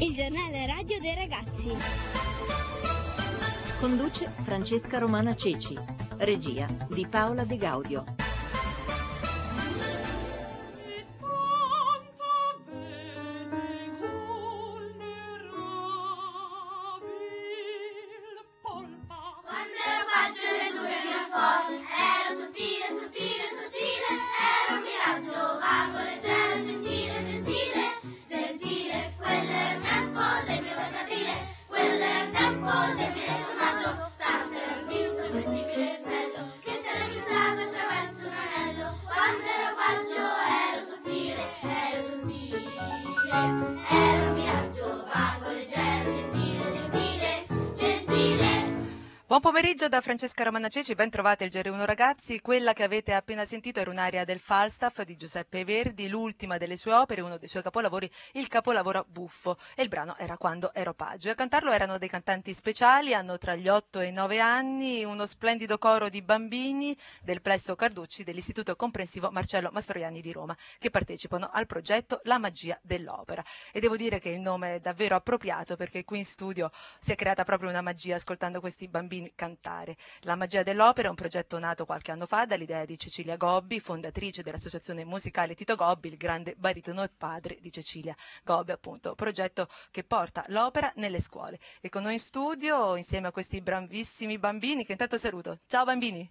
il giornale radio dei ragazzi. Conduce Francesca Romana Ceci. Regia di Paola De Gaudio. Buon pomeriggio da Francesca Romana Ceci, ben trovate il GR1 ragazzi. Quella che avete appena sentito era un'aria del Falstaff di Giuseppe Verdi, l'ultima delle sue opere, uno dei suoi capolavori, il capolavoro Buffo, e il brano era Quando ero paggio. E a cantarlo erano dei cantanti speciali, hanno tra gli 8 e i 9 anni, uno splendido coro di bambini del Plesso Carducci dell'Istituto Comprensivo Marcello Mastroianni di Roma, che partecipano al progetto La magia dell'opera. E devo dire che il nome è davvero appropriato, perché qui in studio si è creata proprio una magia ascoltando questi bambini cantare. La magia dell'opera è un progetto nato qualche anno fa dall'idea di Cecilia Gobbi, fondatrice dell'associazione musicale Tito Gobbi, il grande baritono e padre di Cecilia Gobbi, appunto, progetto che porta l'opera nelle scuole. E con noi in studio, insieme a questi bravissimi bambini, che intanto saluto. Ciao bambini!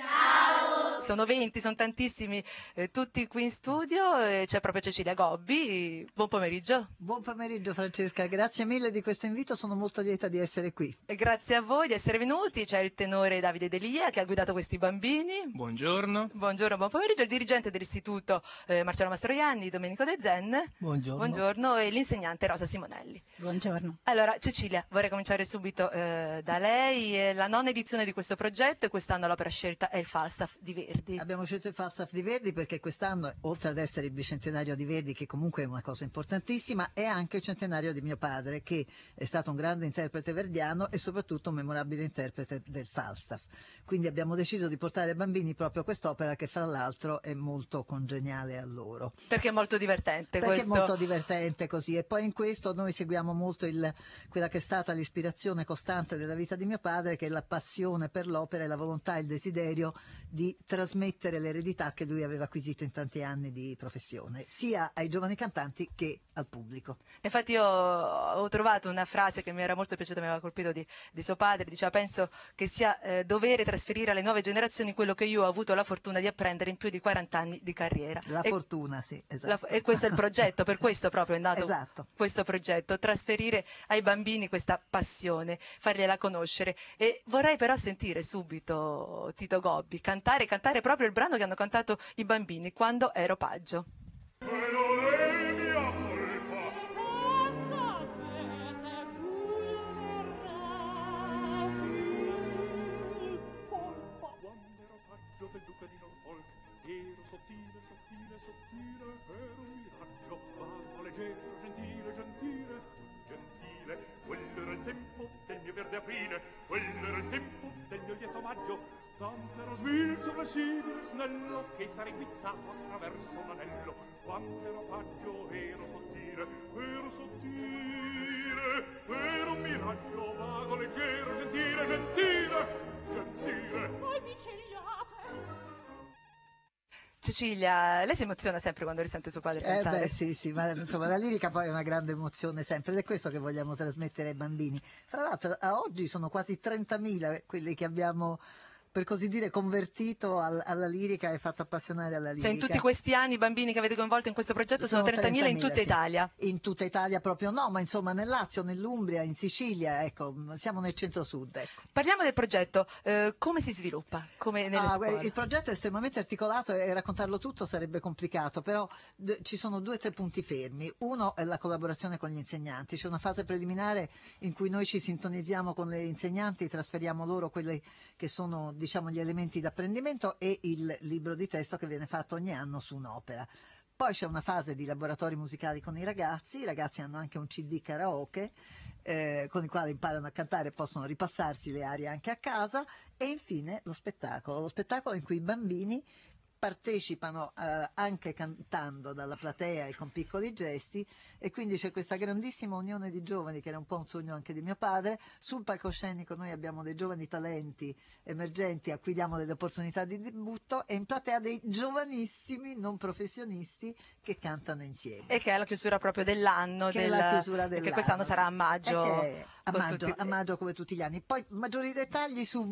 Ciao! Sono 20, sono tantissimi, tutti qui in studio, c'è proprio Cecilia Gobbi. Buon pomeriggio. Buon pomeriggio Francesca, grazie mille di questo invito, sono molto lieta di essere qui. E grazie a voi di essere venuti, c'è il tenore Davide Delia che ha guidato questi bambini. Buongiorno. Buongiorno, buon pomeriggio, il dirigente dell'istituto Marcello Mastroianni, Domenico De Zen. Buongiorno. Buongiorno, e l'insegnante Rosa Simonelli. Buongiorno. Allora Cecilia, vorrei cominciare subito da lei. È la nona edizione di questo progetto e quest'anno l'opera scelta è il Falstaff di Verdi. Abbiamo scelto il Falstaff di Verdi perché quest'anno, oltre ad essere il bicentenario di Verdi, che comunque è una cosa importantissima, è anche il centenario di mio padre, che è stato un grande interprete verdiano e soprattutto un memorabile interprete del Falstaff. Quindi abbiamo deciso di portare ai bambini proprio quest'opera, che fra l'altro è molto congeniale a loro. Perché è molto divertente Perché questo. è molto divertente così, e poi in questo noi seguiamo molto quella che è stata l'ispirazione costante della vita di mio padre, che è la passione per l'opera e la volontà e il desiderio di trasmettere l'eredità che lui aveva acquisito in tanti anni di professione, sia ai giovani cantanti che al pubblico. Infatti io ho trovato una frase che mi era molto piaciuta, mi aveva colpito di suo padre, diceva: penso che sia dovere trasferire alle nuove generazioni quello che io ho avuto la fortuna di apprendere in più di 40 anni di carriera. Fortuna, sì, esatto. E questo è il progetto, per questo proprio è nato esatto. Questo progetto, trasferire ai bambini questa passione, fargliela conoscere. E vorrei però sentire subito Tito Gobbi cantare proprio il brano che hanno cantato i bambini, Quando ero paggio. Ero sottile, sottile, sottile, ero un miraggio, vago, leggero, gentile, gentile, gentile. Quello era il tempo del mio verde aprile, quello era il tempo del mio lieto maggio. Tanto ero svilso, flessibile, snello, che sarei guizzato attraverso un anello. Quando ero paggio ero sottile, ero un miraggio, vago, leggero, gentile, gentile, gentile. Voi mi cegliate! Cecilia, lei si emoziona sempre quando risente suo padre cantare? Sì, ma insomma la lirica poi è una grande emozione sempre, ed è questo che vogliamo trasmettere ai bambini. Fra l'altro a oggi sono quasi 30.000 quelli che abbiamo, per così dire, convertito alla lirica e fatto appassionare alla lirica. Cioè in tutti questi anni i bambini che avete coinvolto in questo progetto sono 30.000 in tutta sì. Italia? In tutta Italia proprio no, ma insomma nel Lazio, nell'Umbria, in Sicilia, ecco, siamo nel centro-sud. Ecco. Parliamo del progetto, come si sviluppa? Come nelle scuole? Il progetto è estremamente articolato e raccontarlo tutto sarebbe complicato, però ci sono 2 o 3 punti fermi. Uno è la collaborazione con gli insegnanti, c'è una fase preliminare in cui noi ci sintonizziamo con le insegnanti, trasferiamo loro quelli che sono, diciamo, gli elementi d'apprendimento e il libro di testo che viene fatto ogni anno su un'opera. Poi c'è una fase di laboratori musicali con i ragazzi hanno anche un CD karaoke con il quale imparano a cantare e possono ripassarsi le arie anche a casa, e infine lo spettacolo in cui i bambini partecipano anche cantando dalla platea e con piccoli gesti, e quindi c'è questa grandissima unione di giovani, che era un po' un sogno anche di mio padre. Sul palcoscenico noi abbiamo dei giovani talenti emergenti a cui diamo delle opportunità di debutto, e in platea dei giovanissimi non professionisti che cantano insieme. E che è la chiusura proprio dell'anno, Che è la chiusura che dell'anno, quest'anno sarà a sì. maggio. E che è a con maggio, tutti- a maggio come tutti gli anni. Poi maggiori dettagli su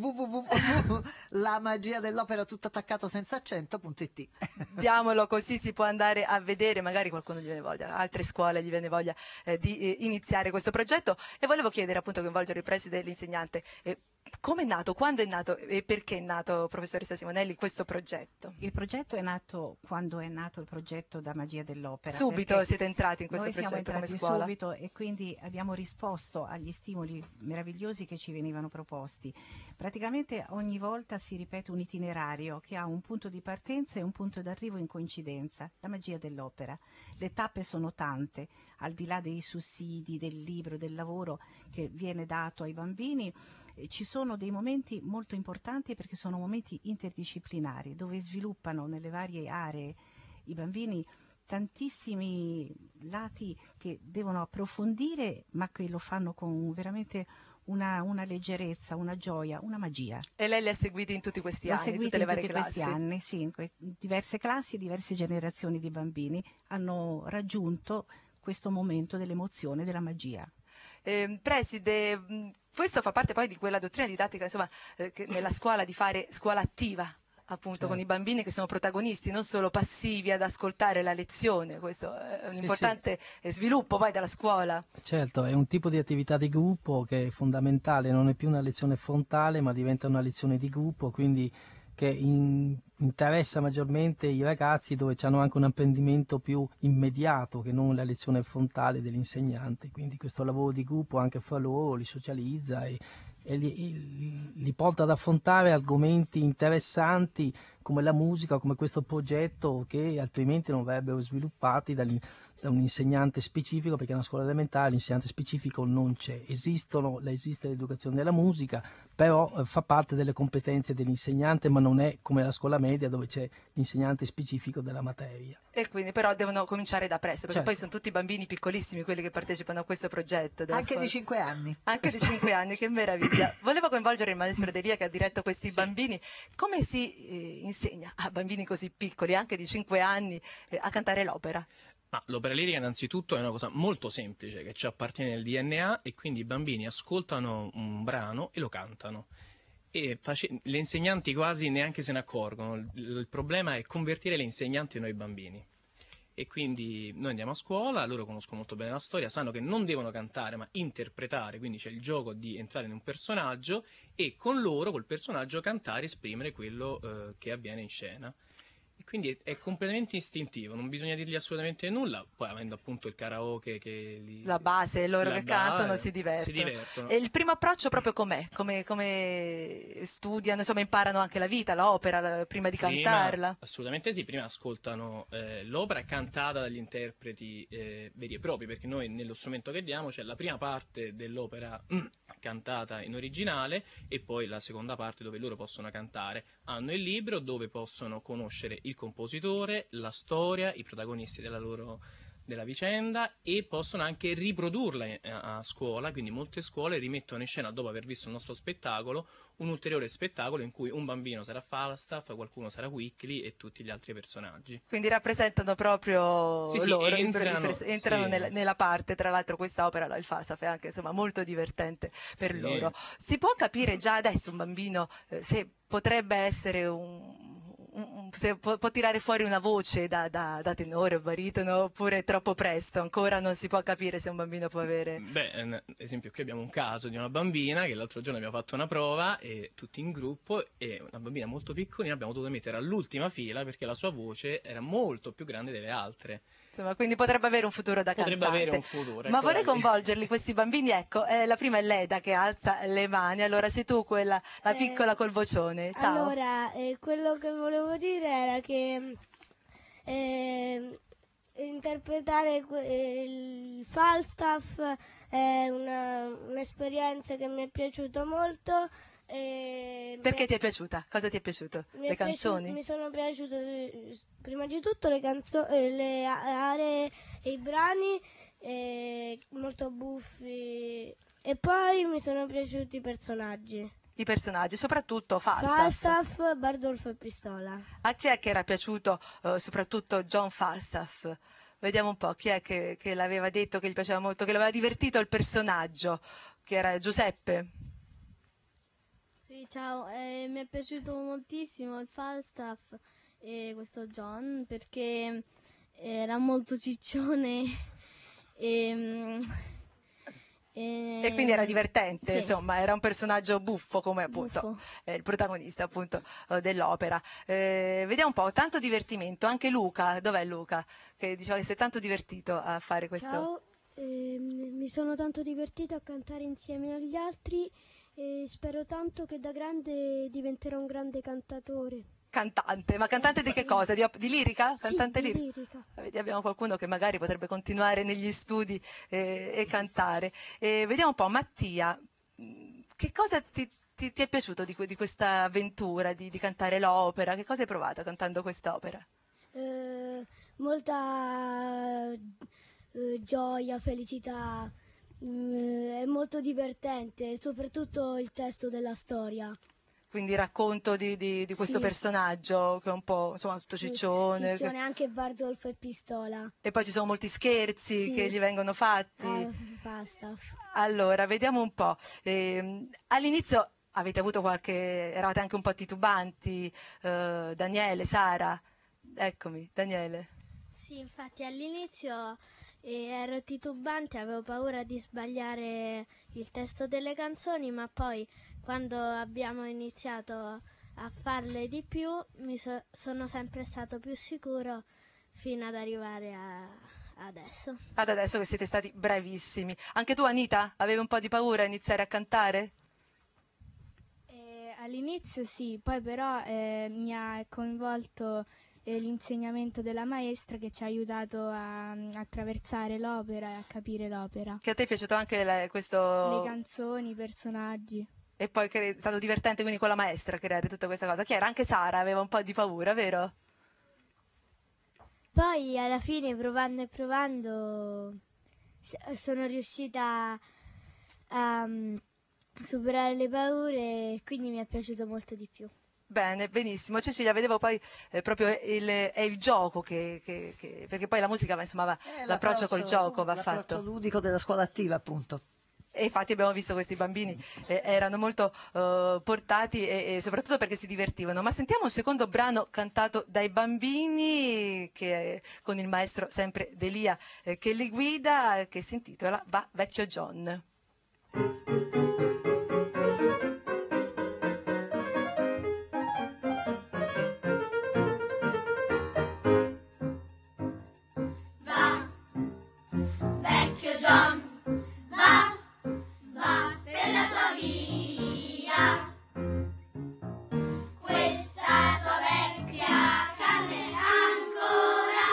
lamagiadell'opera.it. Diamolo, così si può andare a vedere, magari qualcuno gli viene voglia, altre scuole gli viene voglia di iniziare questo progetto. E volevo chiedere, appunto, coinvolgere il preside e l'insegnante, come è nato, quando è nato e perché è nato, professoressa Simonelli, questo progetto? Il progetto è nato quando è nato il progetto da Magia dell'Opera. Subito perché siete entrati in questo noi siamo progetto come entrati scuola? subito, e quindi abbiamo risposto agli stimoli meravigliosi che ci venivano proposti. Praticamente ogni volta si ripete un itinerario che ha un punto di partenza e un punto d'arrivo in coincidenza, la magia dell'opera. Le tappe sono tante, al di là dei sussidi, del libro, del lavoro che viene dato ai bambini. Ci sono dei momenti molto importanti, perché sono momenti interdisciplinari dove sviluppano nelle varie aree i bambini tantissimi lati che devono approfondire, ma che lo fanno con veramente una leggerezza, una gioia, una magia. E lei li ha seguiti in tutti questi L'ho anni, in seguito tutte le in varie tutti classi? questi anni, sì, in diverse classi, diverse generazioni di bambini hanno raggiunto questo momento dell'emozione, della magia. Preside, questo fa parte poi di quella dottrina didattica, insomma, che nella scuola, di fare scuola attiva, appunto, con i bambini che sono protagonisti, non solo passivi ad ascoltare la lezione. Questo è un importante sviluppo poi della scuola. Certo, è un tipo di attività di gruppo che è fondamentale, non è più una lezione frontale, ma diventa una lezione di gruppo, quindi che interessa maggiormente i ragazzi, dove hanno anche un apprendimento più immediato che non la lezione frontale dell'insegnante. Quindi questo lavoro di gruppo anche fra loro li socializza e li porta ad affrontare argomenti interessanti come la musica, come questo progetto, che altrimenti non verrebbero sviluppati da un insegnante specifico, perché nella scuola elementare l'insegnante specifico non c'è. Esiste l'educazione della musica, però fa parte delle competenze dell'insegnante, ma non è come la scuola media dove c'è l'insegnante specifico della materia. E quindi però devono cominciare da presto, perché Certo. poi sono tutti bambini piccolissimi quelli che partecipano a questo progetto della Anche scuola. di 5 anni. Anche di 5 anni, che meraviglia. Volevo coinvolgere il maestro Delia, che ha diretto questi bambini. Come si insegna a bambini così piccoli, anche di 5 anni, a cantare l'opera? Ma l'opera lirica innanzitutto è una cosa molto semplice che ci appartiene nel DNA, e quindi i bambini ascoltano un brano e lo cantano. E le insegnanti quasi neanche se ne accorgono. Il problema è convertire le insegnanti noi bambini. E quindi noi andiamo a scuola, loro conoscono molto bene la storia, sanno che non devono cantare ma interpretare, quindi c'è il gioco di entrare in un personaggio e con loro, col personaggio, cantare, esprimere quello che avviene in scena. E quindi è completamente istintivo, non bisogna dirgli assolutamente nulla, poi avendo appunto il karaoke La base, loro la che cantano base, si divertono. si divertono. E il primo approccio proprio com'è? Come studiano, insomma, imparano anche la vita, l'opera, prima di cantarla? Assolutamente sì, prima ascoltano l'opera cantata dagli interpreti veri e propri, perché noi nello strumento che diamo c'è la prima parte dell'opera cantata in originale e poi la seconda parte dove loro possono cantare. Hanno il libro dove possono conoscere il compositore, la storia, i protagonisti della vicenda, e possono anche riprodurla a scuola, quindi molte scuole rimettono in scena, dopo aver visto il nostro spettacolo, un ulteriore spettacolo in cui un bambino sarà Falstaff, qualcuno sarà Quickly e tutti gli altri personaggi. Quindi rappresentano proprio Sì, loro, entrano sì. nella parte. Tra l'altro questa opera, il Falstaff, è anche insomma molto divertente per Sì. loro. Si può capire già adesso un bambino se potrebbe essere se può tirare fuori una voce da tenore o baritono, oppure è troppo presto, ancora non si può capire se un bambino può avere... Beh, ad esempio qui abbiamo un caso di una bambina che l'altro giorno abbiamo fatto una prova e tutti in gruppo, e una bambina molto piccolina abbiamo dovuto mettere all'ultima fila perché la sua voce era molto più grande delle altre. Insomma, quindi potrebbe avere un futuro da Potrebbe cantante. avere un futuro. Ma eccola vorrei lì. coinvolgerli questi bambini, ecco, la prima è Leda che alza le mani, allora sei tu quella, la piccola col vocione, ciao. Allora, quello che volevo dire era che interpretare il Falstaff è un'esperienza che mi è piaciuta molto, Perché ti è piaciuta? Cosa ti è piaciuto? Le canzoni? Mi sono piaciute prima di tutto le canzoni, le aree e i brani molto buffi, e poi mi sono piaciuti i personaggi. I personaggi, soprattutto Falstaff. Falstaff, Bardolfo e Pistola. A chi è che era piaciuto soprattutto John Falstaff? Vediamo un po' chi è che l'aveva detto che gli piaceva molto, che l'aveva divertito il personaggio, che era Giuseppe. Sì, ciao, mi è piaciuto moltissimo il Falstaff e questo John perché era molto ciccione E quindi era divertente, sì. insomma, era un personaggio buffo come appunto Buffo. il protagonista appunto dell'opera. Vediamo un po', tanto divertimento, anche Luca, dov'è Luca? Che diceva che si è tanto divertito a fare questo. Ciao, mi sono tanto divertito a cantare insieme agli altri e spero tanto che da grande diventerò un grande cantatore. Cantante, ma cantante di che cosa? Di lirica? Cantante sì, di lirica? lirica. Vedi, abbiamo qualcuno che magari potrebbe continuare negli studi e cantare. Vediamo un po', Mattia, che cosa ti è piaciuto di questa avventura di cantare l'opera? Che cosa hai provato cantando quest'opera? Molta gioia, felicità, è molto divertente, soprattutto il testo della storia. Quindi racconto di questo Sì. personaggio che è un po', insomma, tutto ciccione. Ciccione, anche Bardolfo e Pistola. E poi ci sono molti scherzi Sì. che gli vengono fatti. Basta. Allora, vediamo un po'. All'inizio avete avuto eravate anche un po' titubanti, Daniele, Sara. Eccomi, Daniele. Sì, infatti all'inizio ero titubante, avevo paura di sbagliare il testo delle canzoni, ma poi quando abbiamo iniziato a farle di più sono sempre stato più sicuro fino ad arrivare adesso. Ad adesso che siete stati bravissimi. Anche tu, Anita, avevi un po' di paura a iniziare a cantare? All'inizio sì, poi però mi ha coinvolto l'insegnamento della maestra che ci ha aiutato a attraversare l'opera e a capire l'opera. Che a te è piaciuto anche questo... Le canzoni, i personaggi. E poi è stato divertente quindi con la maestra creare tutta questa cosa. Chi era? Anche Sara aveva un po' di paura, vero? Poi alla fine, provando e provando, sono riuscita a superare le paure e quindi mi è piaciuto molto di più. Bene, benissimo. Cecilia, vedevo poi proprio è il gioco perché poi la musica insomma l'approccio col gioco va fatto. L'approccio ludico della scuola attiva, appunto. E infatti abbiamo visto questi bambini erano molto portati e soprattutto perché si divertivano. Ma sentiamo un secondo brano cantato dai bambini con il maestro sempre Delia che li guida, che si intitola Va vecchio John. Vecchio John, va per la tua via. Questa tua vecchia carne ancora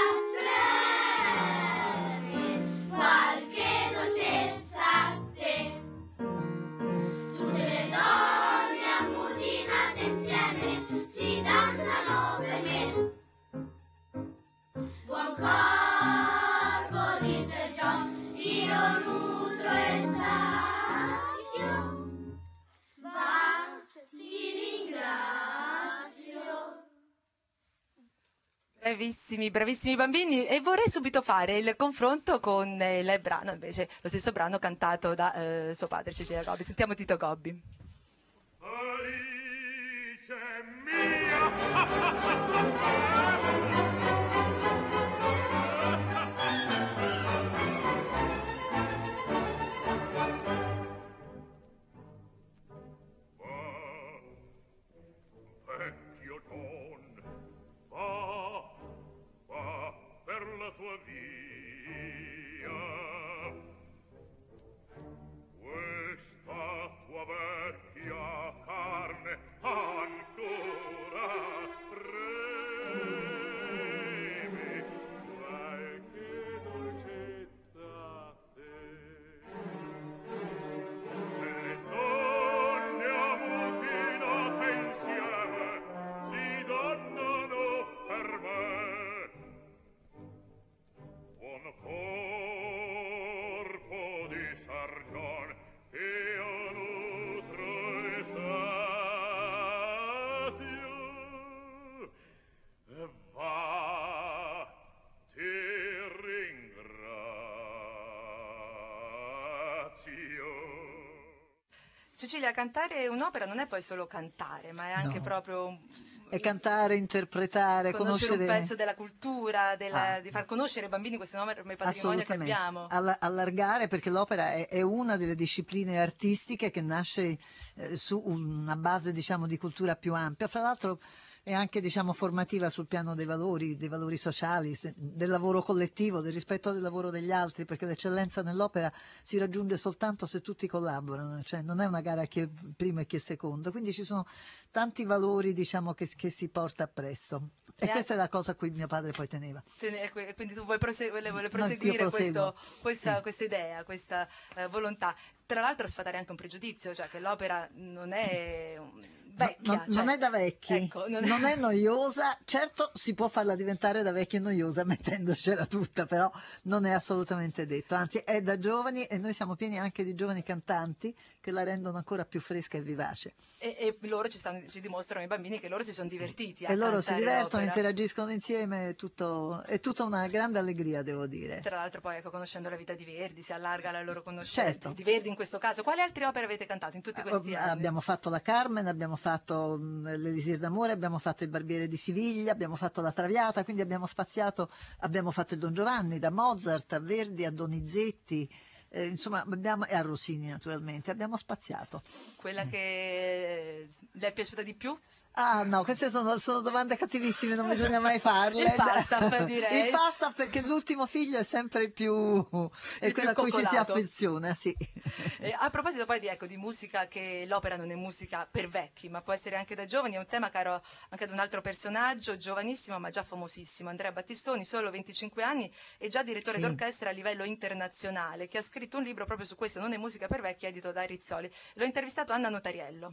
streme qualche dolcezza a te. Tutte le donne ammutinate insieme si dannano per me. Buon corpo di Sir John, io nutro e sazio, va, ti ringrazio. Bravissimi, bravissimi bambini, e vorrei subito fare il confronto con il brano, invece lo stesso brano cantato da suo padre Cecilia Gobbi. Sentiamo Tito Gobbi. Alice mia, vecchio John, va per la tua via. Questa tua vecchia carne ancora spreme qualche dolcezza a te. Le donne amutinate corpo di Sargion io nutro e sazio e va ti ringrazio. Cecilia, cantare un'opera non è poi solo cantare, ma è anche No. proprio E cantare, interpretare, conoscere un conoscere... pezzo della cultura, di far conoscere ai bambini questo enorme patrimonio che Assolutamente, abbiamo. allargare, perché l'opera è una delle discipline artistiche che nasce su una base, diciamo, di cultura più ampia. Fra l'altro è anche, diciamo, formativa sul piano dei valori sociali, del lavoro collettivo, del rispetto del lavoro degli altri, perché l'eccellenza nell'opera si raggiunge soltanto se tutti collaborano, cioè non è una gara chi è primo e chi è secondo, quindi ci sono tanti valori, diciamo, che si porta appresso. E questa è la cosa a cui mio padre poi teneva. Quindi tu vuoi proseguire proseguo. questa idea, questa volontà. Tra l'altro sfatare anche un pregiudizio, cioè che l'opera non è vecchia. Non cioè, è da vecchi, ecco, non è noiosa, certo si può farla diventare da vecchia e noiosa mettendocela tutta, però non è assolutamente detto, anzi è da giovani, e noi siamo pieni anche di giovani cantanti che la rendono ancora più fresca e vivace. E loro ci dimostrano, i bambini, che loro si sono divertiti a E loro si cantare divertono, l'opera. interagiscono insieme, è tutta una grande allegria, devo dire. Tra l'altro poi, ecco, conoscendo la vita di Verdi si allarga la loro conoscenza, Certo. di Verdi in questo caso. Quali altre opere avete cantato in tutti questi anni? Abbiamo fatto la Carmen, abbiamo fatto l'Elisir d'amore, abbiamo fatto il Barbiere di Siviglia, abbiamo fatto la Traviata, quindi abbiamo spaziato, abbiamo fatto il Don Giovanni, da Mozart a Verdi a Donizetti, insomma, e a Rossini naturalmente, abbiamo spaziato. Quella che le è piaciuta di più? Ah no, queste sono domande cattivissime, non bisogna mai farle. Il Falstaff, direi. Il Falstaff, perché l'ultimo figlio è sempre è quello a cui ci si coccolato. affeziona, sì. A proposito poi di musica, che l'opera non è musica per vecchi, ma può essere anche da giovani, è un tema caro anche ad un altro personaggio, giovanissimo ma già famosissimo, Andrea Battistoni, solo 25 anni e già direttore Sì. d'orchestra a livello internazionale, che ha scritto un libro proprio su questo, Non è musica per vecchi, edito da Rizzoli. L'ho intervistato Anna Notariello.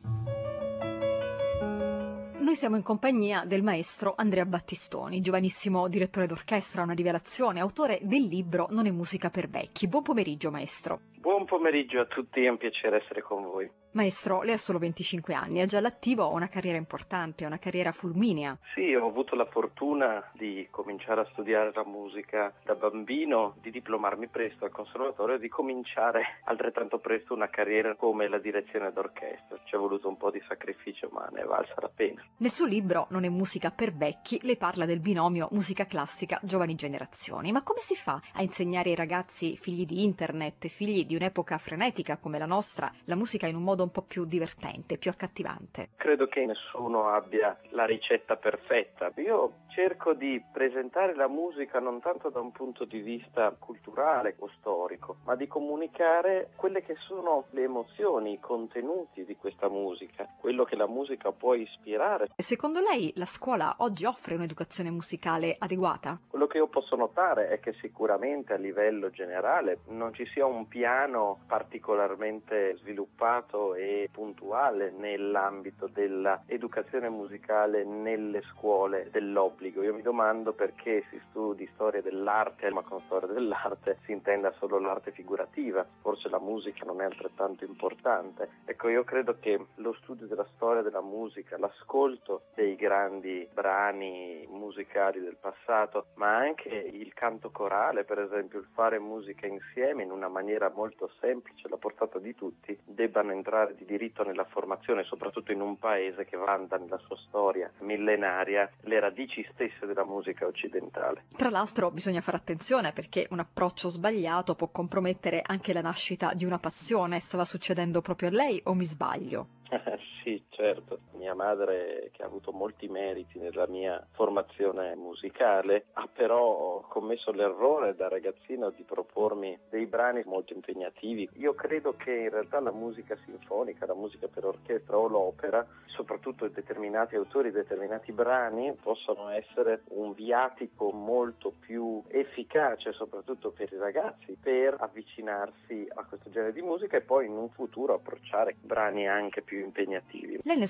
Noi siamo in compagnia del maestro Andrea Battistoni, giovanissimo direttore d'orchestra, una rivelazione, autore del libro Non è musica per vecchi. Buon pomeriggio, maestro. Buon pomeriggio a tutti, è un piacere essere con voi. Maestro, lei ha solo 25 anni, è già all'attivo, ha una carriera importante, una carriera fulminea. Sì, ho avuto la fortuna di cominciare a studiare la musica da bambino, di diplomarmi presto al conservatorio e di cominciare altrettanto presto una carriera come la direzione d'orchestra. Ci è voluto un po' di sacrificio, ma ne è valsa la pena. Nel suo libro Non è musica per vecchi, lei parla del binomio musica classica giovani generazioni. Ma come si fa a insegnare ai ragazzi, figli di internet, figli di un'epoca frenetica come la nostra, la musica in un modo un po' più divertente, più accattivante? Credo che nessuno abbia la ricetta perfetta. Io cerco di presentare la musica non tanto da un punto di vista culturale o storico, ma di comunicare quelle che sono le emozioni, i contenuti di questa musica, quello che la musica può ispirare. Secondo lei la scuola oggi offre un'educazione musicale adeguata? Quello che io posso notare è che sicuramente a livello generale non ci sia un piano particolarmente sviluppato e puntuale nell'ambito dell'educazione musicale nelle scuole dell'obbligo. Io mi domando perché si studi storia dell'arte, ma con storia dell'arte si intenda solo l'arte figurativa. Forse la musica non è altrettanto importante. Ecco, io credo che lo studio della storia della musica, l'ascolto dei grandi brani musicali del passato, ma anche il canto corale, per esempio, il fare musica insieme in una maniera molto semplice, alla portata di tutti, debbano entrare di diritto nella formazione, soprattutto in un paese che vanta nella sua storia millenaria le radici stesse della musica occidentale. Tra l'altro bisogna fare attenzione perché un approccio sbagliato può compromettere anche la nascita di una passione. Stava succedendo proprio a lei o mi sbaglio? Sì, certo. Mia madre, che ha avuto molti meriti nella mia formazione musicale, ha però commesso l'errore da ragazzino di propormi dei brani molto impegnativi. Io credo che in realtà la musica sinfonica, la musica per orchestra o l'opera, soprattutto determinati autori, determinati brani, possano essere un viatico molto più efficace, soprattutto per i ragazzi, per avvicinarsi a questo genere di musica e poi in un futuro approcciare brani anche più impegnativi. Lei nel suo libro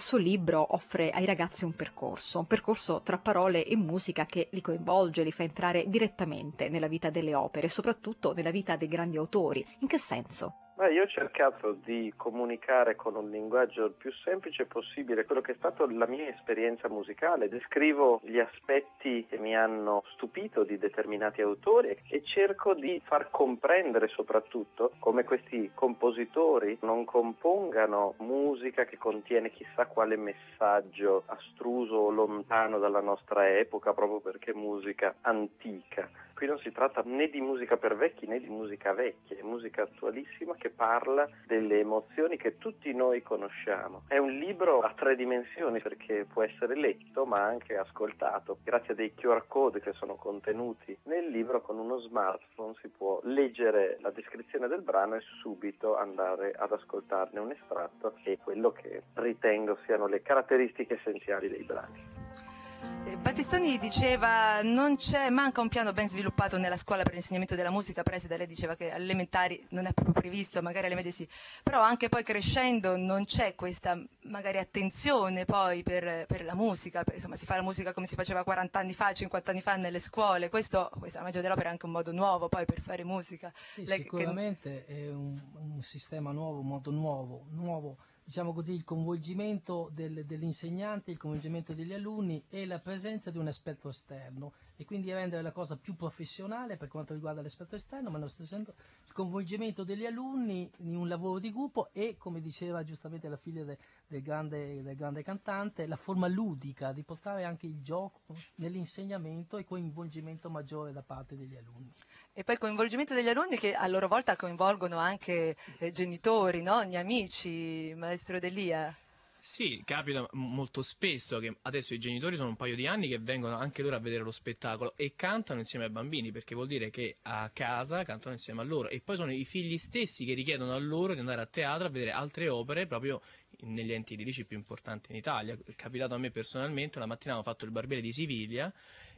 libro offre ai ragazzi un percorso tra parole e musica che li coinvolge, li fa entrare direttamente nella vita delle opere, soprattutto nella vita dei grandi autori. In che senso? Io ho cercato di comunicare con un linguaggio il più semplice possibile quello che è stata la mia esperienza musicale. Descrivo gli aspetti che mi hanno stupito di determinati autori e cerco di far comprendere soprattutto come questi compositori non compongano musica che contiene chissà quale messaggio astruso o lontano dalla nostra epoca, proprio perché è musica antica. Qui non si tratta né di musica per vecchi né di musica vecchia, è musica attualissima che parla delle emozioni che tutti noi conosciamo. È un libro a 3 dimensioni perché può essere letto ma anche ascoltato. Grazie a dei QR code che sono contenuti nel libro, con uno smartphone si può leggere la descrizione del brano e subito andare ad ascoltarne un estratto e quello che ritengo siano le caratteristiche essenziali dei brani. Battistoni diceva manca un piano ben sviluppato nella scuola per l'insegnamento della musica. Presida, lei diceva che alle elementari non è proprio previsto, magari alle medie sì, però anche poi crescendo non c'è questa magari attenzione poi per la musica, insomma si fa la musica come si faceva 40 anni fa, 50 anni fa nelle scuole. Questa la magia dell'opera è anche un modo nuovo poi per fare musica. Sì, sicuramente è un sistema nuovo, un modo nuovo. Diciamo così, il coinvolgimento dell'insegnante, il coinvolgimento degli alunni e la presenza di un esperto esterno, e quindi rendere la cosa più professionale per quanto riguarda l'esperto esterno, ma allo stesso tempo il coinvolgimento degli alunni in un lavoro di gruppo e, come diceva giustamente la figlia del grande cantante, la forma ludica di portare anche il gioco nell'insegnamento e coinvolgimento maggiore da parte degli alunni. E poi il coinvolgimento degli alunni che a loro volta coinvolgono anche genitori, no? Gli amici, maestro Delia. Sì, capita molto spesso che adesso i genitori sono un paio di anni che vengono anche loro a vedere lo spettacolo e cantano insieme ai bambini, perché vuol dire che a casa cantano insieme a loro, e poi sono i figli stessi che richiedono a loro di andare a teatro a vedere altre opere proprio negli enti lirici più importanti in Italia. È capitato a me personalmente, una mattina avevo fatto il Barbiere di Siviglia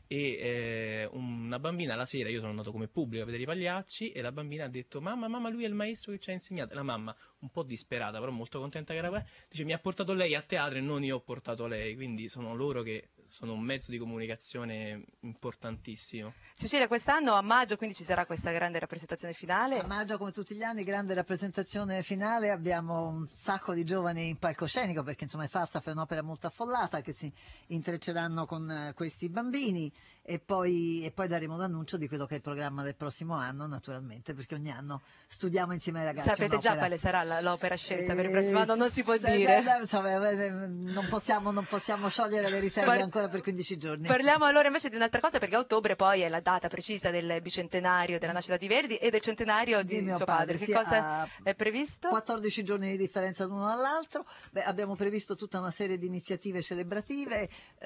e una bambina la sera, io sono andato come pubblico a vedere i Pagliacci, e la bambina ha detto mamma lui è il maestro che ci ha insegnato. E la mamma, un po' disperata però molto contenta che era qua, dice mi ha portato lei a teatro e non io ho portato lei. Quindi sono loro che sono un mezzo di comunicazione importantissimo. Cecilia, quest'anno a maggio quindi ci sarà questa grande rappresentazione finale? A maggio, come tutti gli anni, grande rappresentazione finale. Abbiamo un sacco di giovani in palcoscenico perché insomma Falstaff è un'opera molto affollata, che si intrecceranno con questi bambini, e poi daremo l'annuncio di quello che è il programma del prossimo anno, naturalmente, perché ogni anno studiamo insieme ai ragazzi. Sapete già quale sarà l'opera scelta per il prossimo anno? Non si può dire. Non possiamo sciogliere le riserve ancora per 15 giorni. Parliamo allora invece di un'altra cosa, perché a ottobre poi è la data precisa del bicentenario della nascita di Verdi e del centenario di mio suo padre. Che cosa è previsto? 14 giorni di differenza l'uno dall'altro. Abbiamo previsto tutta una serie di iniziative celebrative.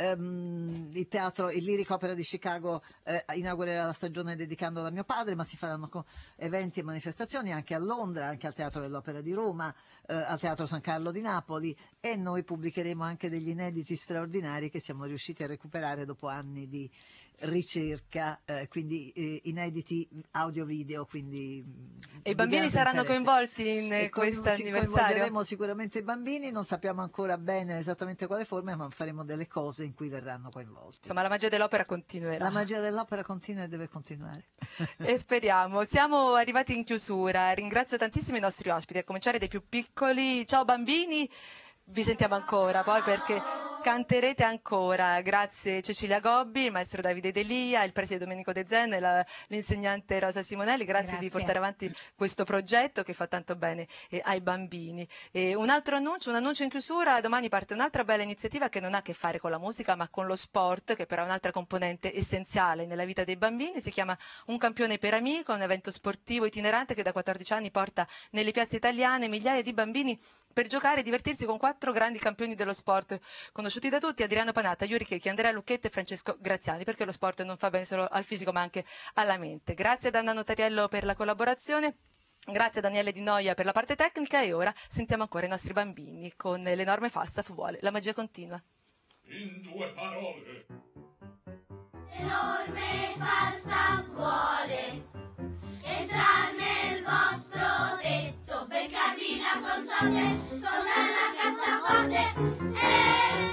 Il Lirico Opera di Chicago inaugurerà la stagione dedicandola a mio padre, ma si faranno eventi e manifestazioni anche a Londra, anche al Teatro dell'Opera di Roma, al Teatro San Carlo di Napoli, e noi pubblicheremo anche degli inediti straordinari che siamo riusciti a recuperare dopo anni di ricerca, quindi inediti audio-video. E i bambini saranno coinvolti in questo anniversario? Coinvolgeremo sicuramente i bambini, non sappiamo ancora bene esattamente quale forma, ma faremo delle cose in cui verranno coinvolti. Insomma, la magia dell'opera continuerà. La magia dell'opera continua e deve continuare. E speriamo. Siamo arrivati in chiusura. Ringrazio tantissimo i nostri ospiti, a cominciare dai più piccoli. Ciao bambini, vi sentiamo ancora poi perché canterete ancora. Grazie Cecilia Gobbi, il maestro Davide Delia, il preside Domenico De Zen e l'insegnante Rosa Simonelli. Grazie di portare avanti questo progetto che fa tanto bene ai bambini. E un altro annuncio, in chiusura: domani parte un'altra bella iniziativa che non ha a che fare con la musica ma con lo sport, che però è un'altra componente essenziale nella vita dei bambini. Si chiama Un campione per amico, un evento sportivo itinerante che da 14 anni porta nelle piazze italiane migliaia di bambini per giocare e divertirsi con 4 grandi campioni dello sport conosciuti da tutti: Adriano Panatta, Yuri Checchi, Andrea Lucchetti e Francesco Graziani, perché lo sport non fa bene solo al fisico ma anche alla mente. Grazie ad Anna Notariello per la collaborazione, grazie a Daniele Di Noia per la parte tecnica, e ora sentiamo ancora i nostri bambini con l'enorme Falstaff vuole. La magia continua. In 2 parole. L'enorme Falstaff vuole entrar nel vostro tetto, beccarvi la console, suonare la cassaforte e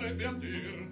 sarebbe a dir